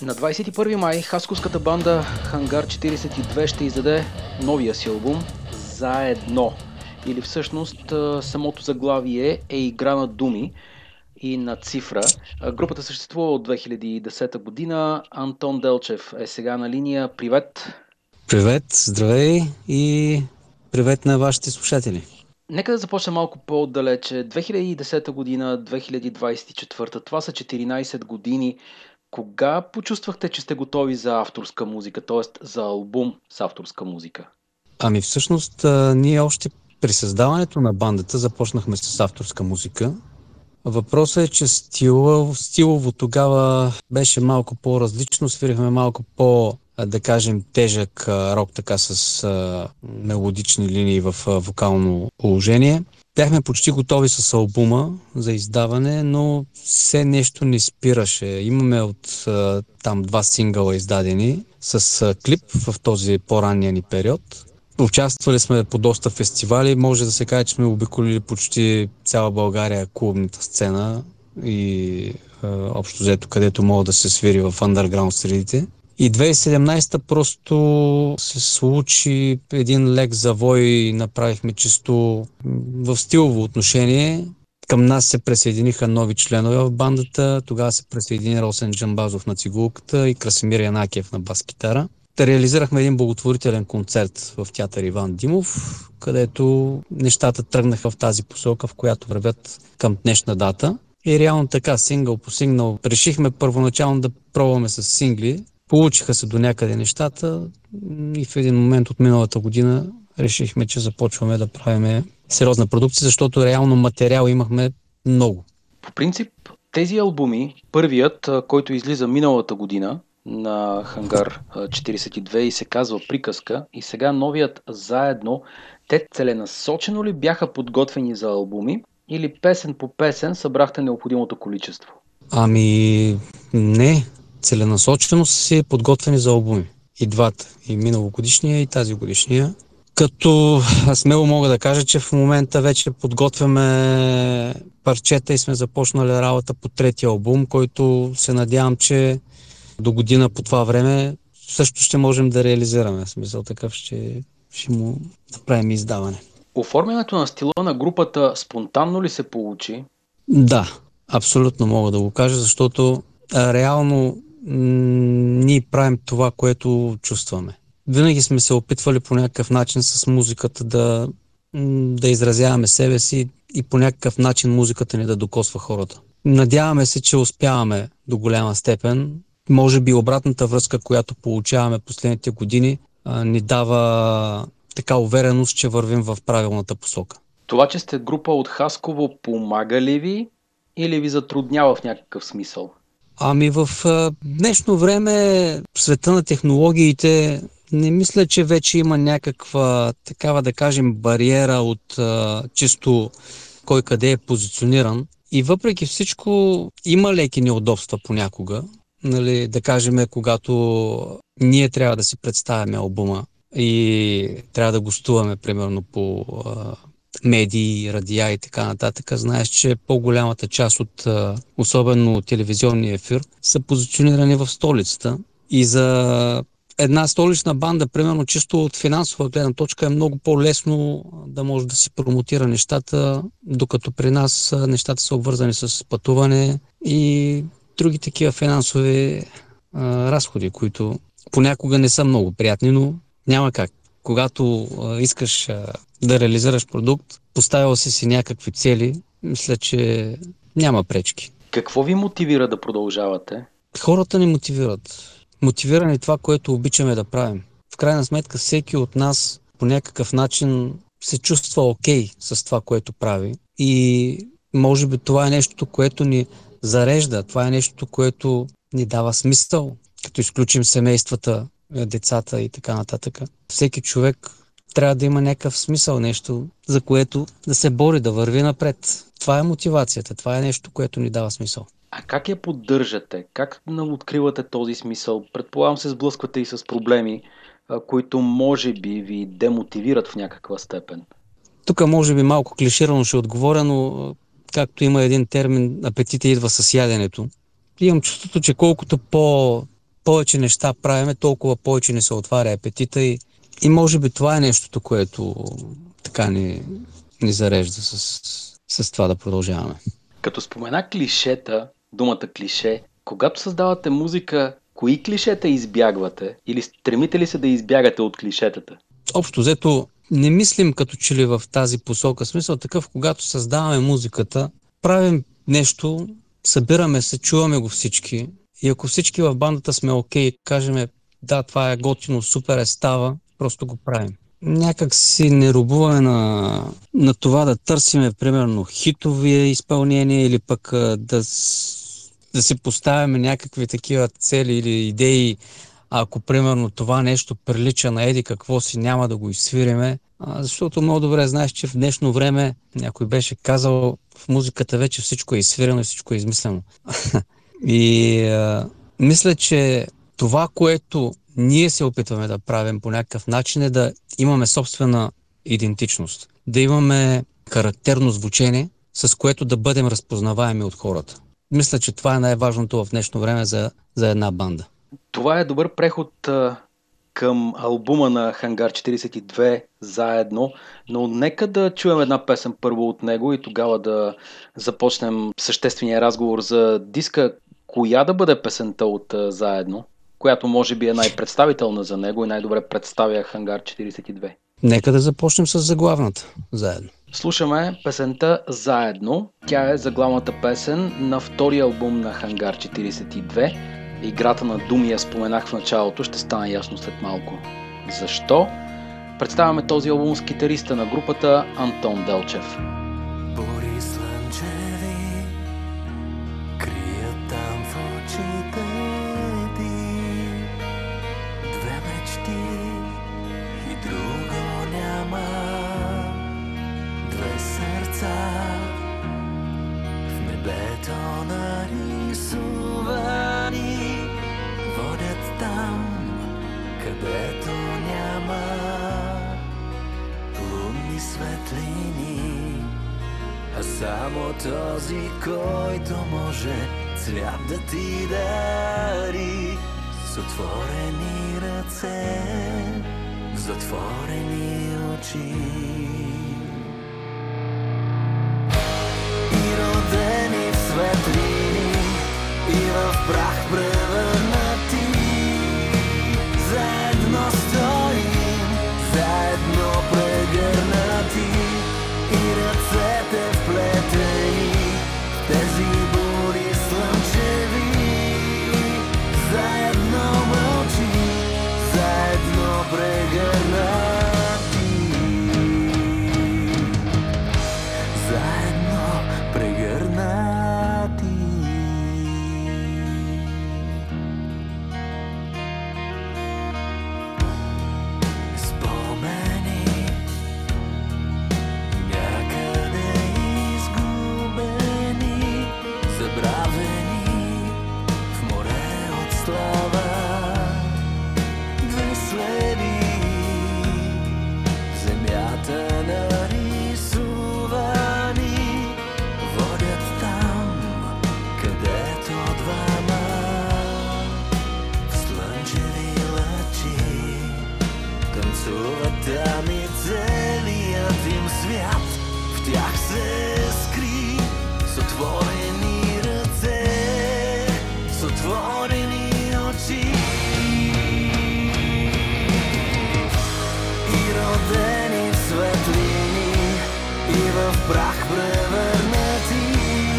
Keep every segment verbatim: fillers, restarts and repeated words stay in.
На двадесет и първи май хасковската банда Хангар четиридесет и две ще издаде новия си албум Заедно. Или всъщност самото заглавие е игра на думи и на цифра. Групата съществува от две хиляди и десета година. Антон Делчев е сега на линия. Привет! Привет, здравей и привет на вашите слушатели. Нека да започнем малко по-отдалече. две хиляди и десета година, две хиляди двадесет и четвърта, това са четиринадесет години. Кога почувствахте, че сте готови за авторска музика, т.е. за албум с авторска музика? Ами всъщност а, ние още при създаването на бандата започнахме с авторска музика. Въпросът е, че стилово, стилово тогава беше малко по-различно, свирихме малко по, да кажем, тежък рок, така с а, мелодични линии в а, вокално положение. Бяхме почти готови с албума за издаване, но все нещо не спираше. Имаме от а, там два сингъла издадени с а, клип в този по-ранния ни период. Участвали сме по доста фестивали, може да се каже, че сме обиколили почти цяла България, клубната сцена и е, общо взето, където мога да се свири в андерграунд средите. И две хиляди и седемнадесета просто се случи един лек завой, направихме чисто в стилово отношение. Към нас се присъединиха нови членове в бандата, тогава се присъедини Росен Джамбазов на цигулката и Красимир Янакиев на бас-китара. Реализирахме един благотворителен концерт в театър Иван Димов, където нещата тръгнаха в тази посока, в която вървят към днешна дата. И реално така, сингъл по сингъл, решихме първоначално да пробваме с сингли. Получиха се до някъде нещата и в един момент от миналата година решихме, че започваме да правим сериозна продукция, защото реално материал имахме много. По принцип, тези албуми, първият, който излиза миналата година, на Хангар четиридесет и две и се казва Приказка, и сега новият Заедно, те целенасочено ли бяха подготвени за албуми или песен по песен събрахте необходимото количество? Ами не, целенасочено си подготвени за албуми. И двата, и миналогодишния, и тази годишния. Като смело мога да кажа, че в момента вече подготвяме парчета и сме започнали работа по третия албум, който се надявам, че до година по това време също ще можем да реализираме. В смисъл такъв ще, ще му направим издаване. Оформянето на стила на групата спонтанно ли се получи? Да, абсолютно мога да го кажа, защото а, реално м- ние правим това, което чувстваме. Винаги сме се опитвали по някакъв начин с музиката да, м- да изразяваме себе си и по някакъв начин музиката ни да докосва хората. Надяваме се, че успяваме до голяма степен. Може би обратната връзка, която получаваме последните години, ни дава така увереност, че вървим в правилната посока. Това, че сте група от Хасково, помага ли ви или ви затруднява в някакъв смисъл? Ами в днешно време, в света на технологиите, не мисля, че вече има някаква, такава да кажем, бариера от а, чисто кой къде е позициониран. И въпреки всичко има леки неудобства понякога. Нали, да кажем, когато ние трябва да си представяме албума и трябва да гостуваме, примерно, по а, медии, радиа и така нататък, знаеш, че по-голямата част от, а, особено телевизионния ефир, са позиционирани в столицата. И за една столична банда, примерно, чисто от финансова гледна точка, е много по-лесно да може да си промотира нещата, докато при нас нещата са обвързани с пътуване и други такива финансови а, разходи, които понякога не са много приятни, но няма как. Когато а, искаш а, да реализираш продукт, поставил си си някакви цели, мисля, че няма пречки. Какво ви мотивира да продължавате? Хората ни мотивират. Мотивира ни това, което обичаме да правим. В крайна сметка всеки от нас по някакъв начин се чувства окей с това, което прави. И може би това е нещо, което ни зарежда. Това е нещо, което ни дава смисъл, като изключим семействата, децата и така нататък. Всеки човек трябва да има някакъв смисъл, нещо, за което да се бори, да върви напред. Това е мотивацията, това е нещо, което ни дава смисъл. А как я поддържате? Как откривате този смисъл? Предполагам се сблъсквате и с проблеми, които може би ви демотивират в някаква степен. Тук може би малко клиширано ще отговоря, но както има един термин, апетита идва с яденето. Имам чувството, че колкото по, повече неща правиме, толкова повече ни се отваря апетита и, и може би това е нещото, което така ни, ни зарежда с, с това да продължаваме. Като спомена клишета, думата клише, когато създавате музика, кои клишета избягвате или стремите ли се да избягате от клишетата? Общо взето не мислим като че ли в тази посока. Смисъл такъв, когато създаваме музиката, правим нещо, събираме се, чуваме го всички и ако всички в бандата сме окей, кажем да, това е готино, супер е, става, просто го правим. Някак си не рубуваме на, на това да търсиме, примерно, хитови изпълнения или пък да, да си поставяме някакви такива цели или идеи. Ако, примерно, това нещо прилича на еди какво си, няма да го изсвириме. А, защото много добре знаеш, че в днешно време някой беше казал, в музиката вече всичко е изсвирено и всичко е измислено. И а, мисля, че това, което ние се опитваме да правим по някакъв начин е да имаме собствена идентичност. Да имаме характерно звучение, с което да бъдем разпознаваеми от хората. Мисля, че това е най-важното в днешно време за, за една банда. Това е добър преход а, към албума на Хангар четиридесет и две заедно, но нека да чуем една песен първо от него и тогава да започнем съществения разговор за диска. Коя да бъде песента от а, заедно, която може би е най-представителна за него и най-добре представя Хангар четиридесет и две? Нека да започнем с заглавната заедно. Слушаме песента Заедно. Тя е заглавната песен на втория албум на Хангар четиридесет и две. Играта на думи я споменах в началото, ще стане ясно след малко защо. Представяме този албум с китариста на групата Антон Делчев. Бури слънчеви крият там в очите ти две мечти и друго няма. Две сърца в небето нарисувани водят там, където няма лунни светлини, а само този, който може цвят да ти дари с отворени ръце, с затворени очи. И родени в светлини, и в прах превърнати, заедно стоим, заедно прегърнати, и ръцете вплетени в тези бури слънчеви. Заедно мълчим, заедно прегърнати, заедно прегърнати. Там и целият им свят в тях се скри, с отворени ръце, с отворени очи. И родени в светлини, и в прах превърнати,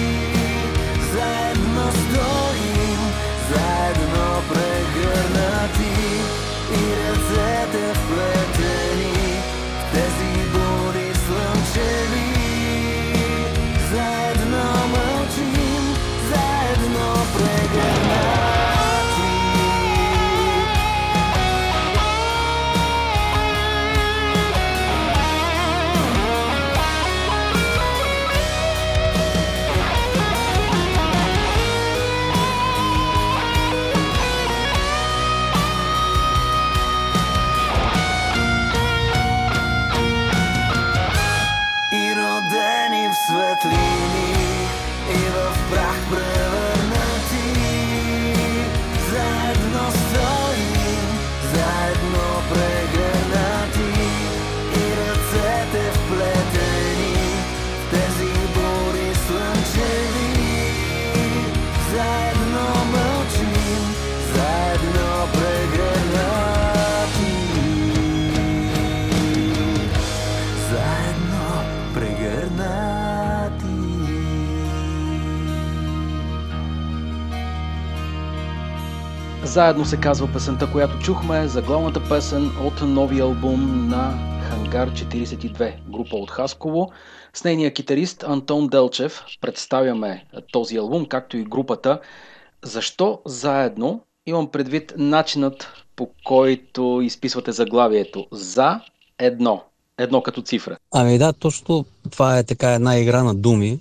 заедно стоим, заедно прегърнати, и ръцете вплетени в тези бури слънчеви. Заедно мълчим, Заедно се казва песента, която чухме, заглавната песен от новия албум на Хангар четирийсет и две, група от Хасково. С нейния китарист Антон Делчев представяме този албум, както и групата. Защо заедно? Имам предвид начинът, по който изписвате заглавието. За едно. Едно като цифра. Ами да, точно това е така една игра на думи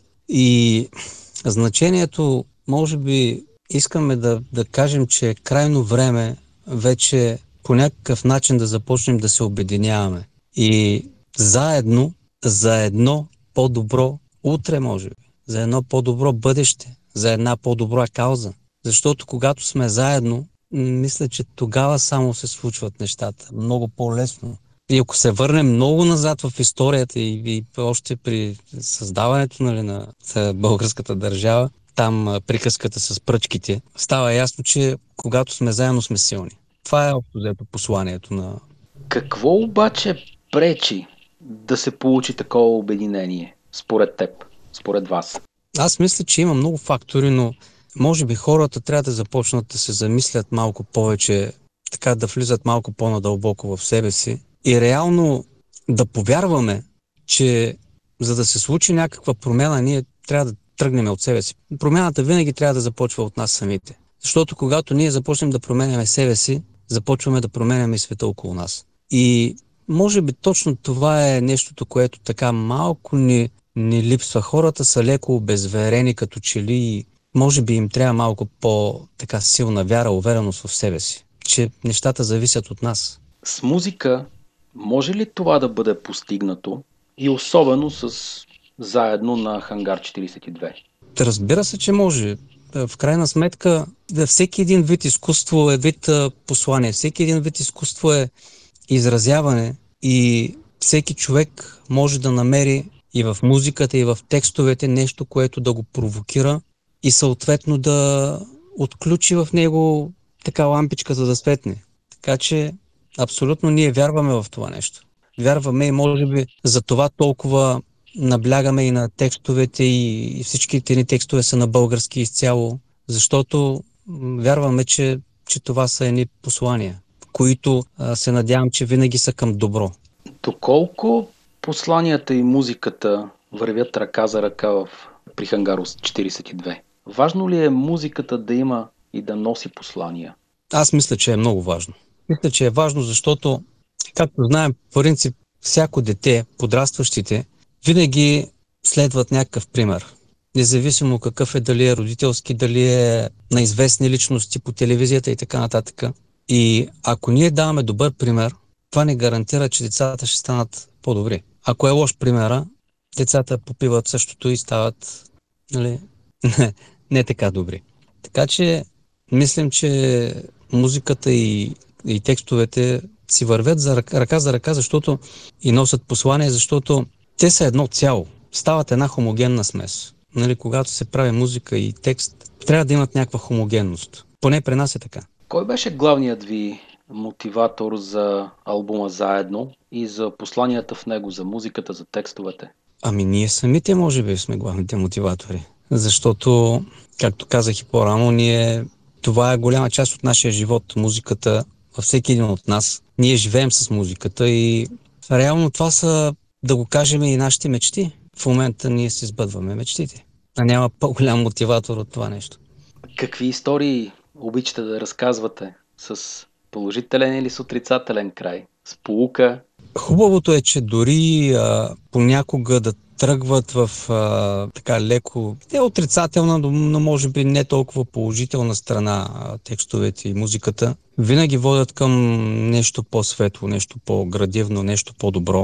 и значението, може би, искаме да, да кажем, че е крайно време вече по някакъв начин да започнем да се обединяваме. И заедно, за едно по-добро утре, може би, за едно по-добро бъдеще, за една по-добра кауза. Защото когато сме заедно, мисля, че тогава само се случват нещата. Много по-лесно. И ако се върнем много назад в историята и, и още при създаването, нали, на българската държава, там приказката с пръчките, става ясно, че когато сме заедно, сме силни. Това е общо взето посланието на... Какво обаче пречи да се получи такова обединение, според теб, според вас? Аз мисля, че има много фактори, но може би хората трябва да започнат да се замислят малко повече, така да влизат малко по-надълбоко в себе си и реално да повярваме, че за да се случи някаква промяна, ние трябва да тръгнем от себе си. Промяната винаги трябва да започва от нас самите. Защото когато ние започнем да променяме себе си, започваме да променяме и света около нас. И може би точно това е нещото, което така малко ни, ни липсва. Хората са леко обезверени като че ли и може би им трябва малко по-така силна вяра, увереност в себе си, че нещата зависят от нас. С музика може ли това да бъде постигнато и особено с заедно на Хангар четирийсет и две? Разбира се, че може. В крайна сметка, всеки един вид изкуство е вид послание, всеки един вид изкуство е изразяване и всеки човек може да намери и в музиката, и в текстовете нещо, което да го провокира и съответно да отключи в него така лампичката да светне. Така че абсолютно ние вярваме в това нещо. Вярваме и може би за това толкова наблягаме и на текстовете и всичките ни текстове са на български изцяло, защото вярваме, че, че това са едни послания, които а, се надявам, че винаги са към добро. Доколко посланията и музиката вървят ръка за ръка в при Хангар четирийсет и две? Важно ли е музиката да има и да носи послания? Аз мисля, че е много важно. Мисля, че е важно, защото, както знаем, по принцип, всяко дете, подрастващите, винаги следват някакъв пример. Независимо какъв е, дали е родителски, дали е на известни личности по телевизията и така нататък. И ако ние даваме добър пример, това не гарантира, че децата ще станат по-добри. Ако е лош примера, децата попиват същото и стават, нали, не, не така добри. Така че мислим, че музиката и, и текстовете си вървят за ръка, ръка за ръка, защото и носят послание, защото те са едно цяло. Стават една хомогенна смес. Нали, когато се прави музика и текст, трябва да имат някаква хомогенност. Поне при нас е така. Кой беше главният ви мотиватор за албума Заедно и за посланията в него, за музиката, за текстовете? Ами ние самите може би сме главните мотиватори. Защото, както казах и по-рано, ние, това е голяма част от нашия живот, музиката във всеки един от нас. Ние живеем с музиката и реално това са, да го кажем, и нашите мечти. В момента ние си сбъдваме мечтите. А няма по-голям мотиватор от това нещо. Какви истории обичате да разказвате? С положителен или с отрицателен край? С поука? Хубавото е, че дори а, понякога да тръгват в а, така леко, не отрицателна, но може би не толкова положителна страна а, текстовете и музиката, винаги водят към нещо по-светло, нещо по-градивно, нещо по-добро.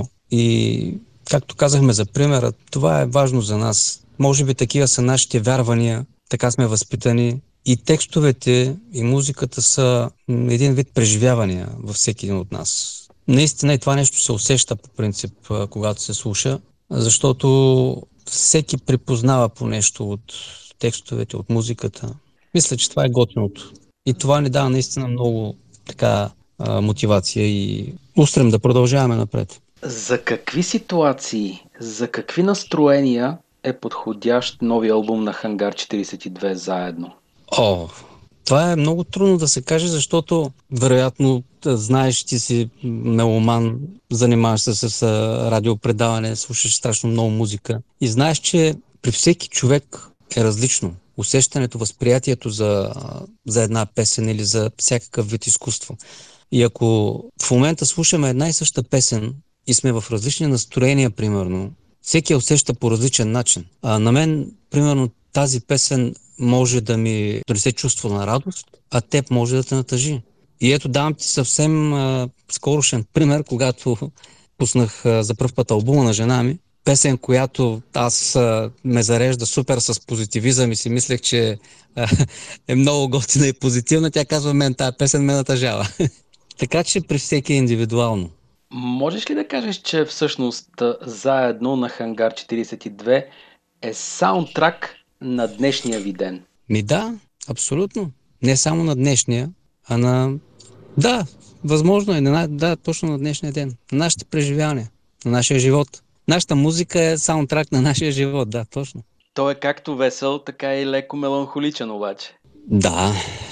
И както казахме за примера, това е важно за нас. Може би такива са нашите вярвания, така сме възпитани. И текстовете и музиката са един вид преживявания във всеки един от нас. Наистина и това нещо се усеща по принцип, когато се слуша, защото всеки припознава по нещо от текстовете, от музиката. Мисля, че това е готиното. И това ни дава наистина много така мотивация и устрем да продължаваме напред. За какви ситуации, за какви настроения е подходящ новия албум на Хангар четирийсет и две Заедно? О, Това е много трудно да се каже, защото вероятно знаеш, ти си меломан, занимаваш се с радиопредаване, слушаш страшно много музика и знаеш, че при всеки човек е различно. Усещането, възприятието за, за една песен или за всякакъв вид изкуство. И ако в момента слушаме една и съща песен и сме в различни настроения, примерно, всеки я усеща по различен начин. А на мен, примерно, тази песен може да ми донесе чувство на радост, а теб може да те натъжи. И ето давам ти съвсем а, скорошен пример, когато пуснах а, за пръв път албума на жена ми. Песен, която аз а, ме зарежда супер с позитивизъм и си мислех, че а, е много готина и позитивна. Тя казва, мен тази песен ме натъжава. Така че при всеки е индивидуално. Можеш ли да кажеш, че всъщност Заедно на Хангар четирийсет и две е саундтрак на днешния ви ден? Ми да, абсолютно. Не само на днешния, а на... Да, възможно е. На... Да, точно на днешния ден. На нашите преживявания, на нашия живот. Нашата музика е саундтрак на нашия живот, да, точно. Той е както весел, така и леко меланхоличен обаче. Да,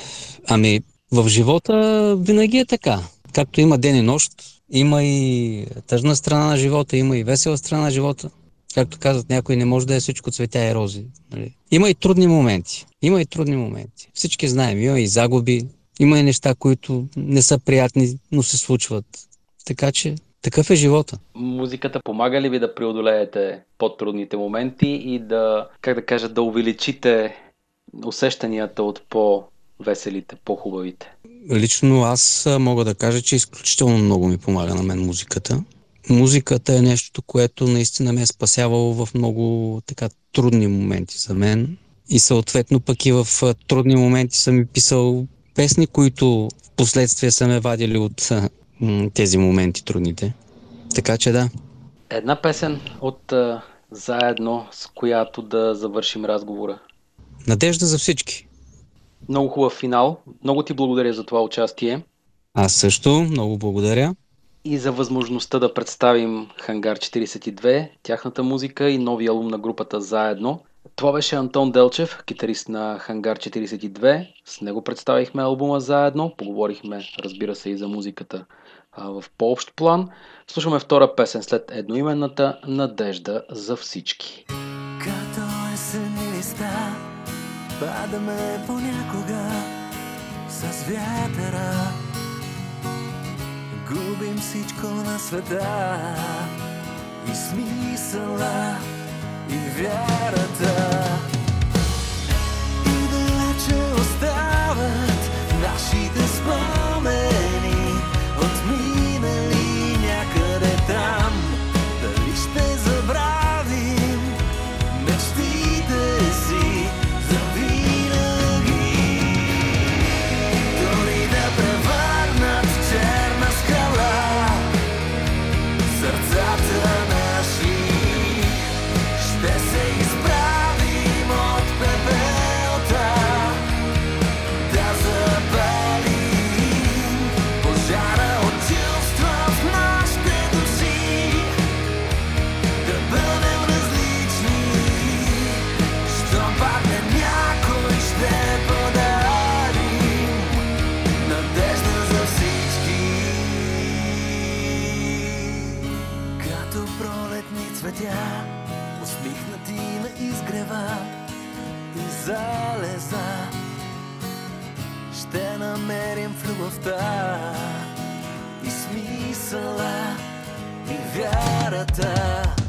ами в живота винаги е така. Както има ден и нощ, има и тъжна страна на живота, има и весела страна на живота. Както казват някой, не може да е всичко цветя и рози. Нали? Има и трудни моменти. Има и трудни моменти. Всички знаем, има и загуби, има и неща, които не са приятни, но се случват. Така че такъв е живота. Музиката помага ли ви да преодолеете по-трудните моменти и да, как да кажа, да увеличите усещанията от по-веселите, по-хубавите? Лично аз мога да кажа, че изключително много ми помага на мен музиката. Музиката е нещо, което наистина ме е спасявало в много така трудни моменти за мен. И съответно пък и в трудни моменти съм ми писал песни, които в последствие са ме вадили от м- тези моменти трудните. Така че да. Една песен от uh, Заедно, с която да завършим разговора. Надежда за всички. Много хубав финал. Много ти благодаря за това участие. Аз също много благодаря. И за възможността да представим Хангар четирийсет и две, тяхната музика и новия албум на групата Заедно. Това беше Антон Делчев, китарист на Хангар четирийсет и две. С него представихме албума Заедно. Поговорихме, разбира се, и за музиката а, в по-общ план. Слушаме втора песен след едноименната Надежда за всички. Като есенни листа падаме понякога с вятъра. Губим всичко на света и смисъла и вярата. И далече остават нашите спомени от минали някъде там. Дали ще забравим мечтите си завинаги? Дори да превърнат черна скала сърцата наши, ще се изправим от пепелта, да запалим пожара от чувства в нашите души, да бъдем различни. Щом падне някой, ще подарим надежда за всички. Като пролетни цветя, усмихнати на изгрева и залеза, ще намерим в любовта и смисъла и вярата.